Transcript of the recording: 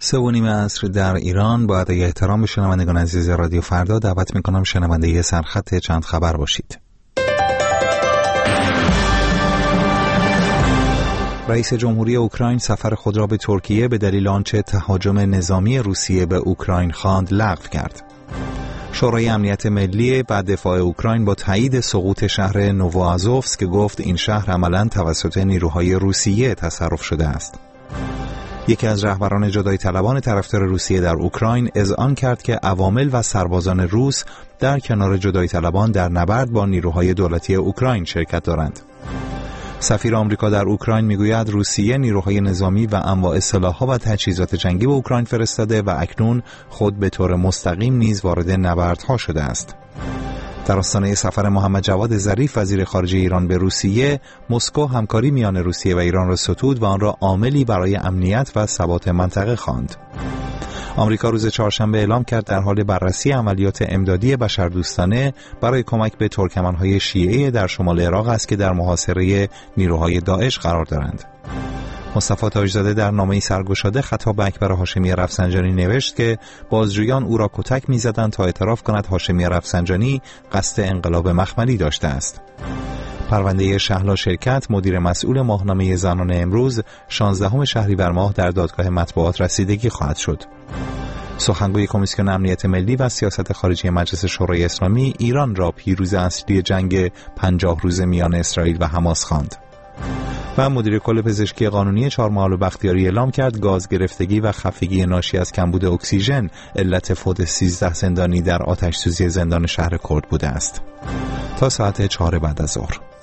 3:30 عصر در ایران. با ادای احترام به شنوندگان عزیز رادیو فردا دعوت میکنم شنونده سرخط چند خبر باشید. رئیس جمهوری اوکراین سفر خود را به ترکیه به دلیل آنچه تهاجم نظامی روسیه به اوکراین خواند لغو کرد. شورای امنیت ملی بعد دفاع اوکراین با تایید سقوط شهر نووآزوفسک گفت این شهر عملاً توسط نیروهای روسیه تصرف شده است. یکی از رهبران جدایی طلبان طرفدار روسیه در اوکراین اذعان کرد که عوامل و سربازان روس در کنار جدایی طلبان در نبرد با نیروهای دولتی اوکراین شرکت دارند. سفیر آمریکا در اوکراین میگوید روسیه نیروهای نظامی و انواع سلاح‌ها و تجهیزات جنگی به اوکراین فرستاده و اکنون خود به طور مستقیم نیز وارد نبردها شده است. در آستانه سفر محمد جواد ظریف وزیر خارجه ایران به روسیه، مسکو همکاری میان روسیه و ایران را ستود و آن را عاملی برای امنیت و ثبات منطقه خواند. آمریکا روز چهارشنبه اعلام کرد در حال بررسی عملیات امدادی بشردوستانه برای کمک به ترکمن‌های شیعه در شمال عراق است که در محاصره نیروهای داعش قرار دارند. مصطفی تاجزاده در نامه‌ای سرگشاده خطاب به اکبر هاشمی رفسنجانی نوشت که بازجویان او را کتک می‌زدند تا اعتراف کند هاشمی رفسنجانی قصد انقلاب مخملی داشته است. پرونده شهلا شرکت، مدیر مسئول ماهنامه زنان امروز، 16 شهریور ماه در دادگاه مطبوعات رسیدگی خواهد شد. سخنگوی کمیسیون امنیت ملی و سیاست خارجی مجلس شورای اسلامی ایران را پیروز اصلی جنگ 50 روزه میان اسرائیل و حماس خواند. و مدیر کل پزشکی قانونی چهارمحال بختیاری اعلام کرد گاز گرفتگی و خفگی ناشی از کمبود اکسیژن علت فوت 13 زندانی در آتش سوزی زندان شهر کرد بوده است. تا ساعت 4 بعد از ظهر.